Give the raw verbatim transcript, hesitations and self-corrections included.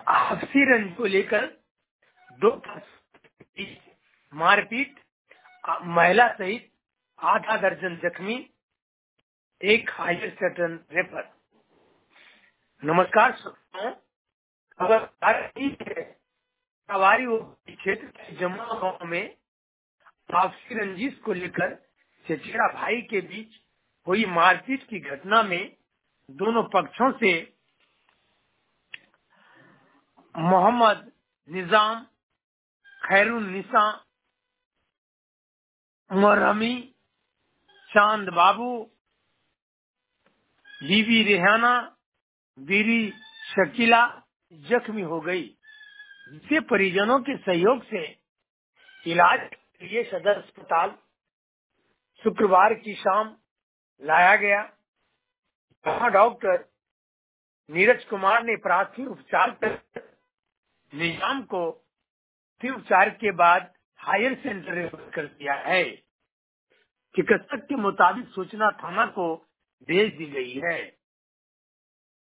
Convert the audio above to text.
आपसी रंज को लेकर दो मारपीट, महिला सहित आधा दर्जन जख्मी, एक हायर सेशन रेफर। नमस्कार श्रोताओं, खबर सवारी क्षेत्र के जमुआ गांव में आपसी रंजिश को लेकर चचेरा भाई के बीच हुई मारपीट की घटना में दोनों पक्षों से मोहम्मद निजाम, खैरुन्निसा, मुरहमी, चांद बाबू, बीबी रेहाना, बीरी शकीला जख्मी हो गई, जिसे परिजनों के सहयोग से इलाज के लिए सदर अस्पताल शुक्रवार की शाम लाया गया। वहाँ डॉक्टर नीरज कुमार ने प्राथमिक उपचार कर निजाम को उपचार के बाद हायर सेंटर रेफर कर दिया है। चिकित्सक के मुताबिक सूचना थाना को भेज दी गई है।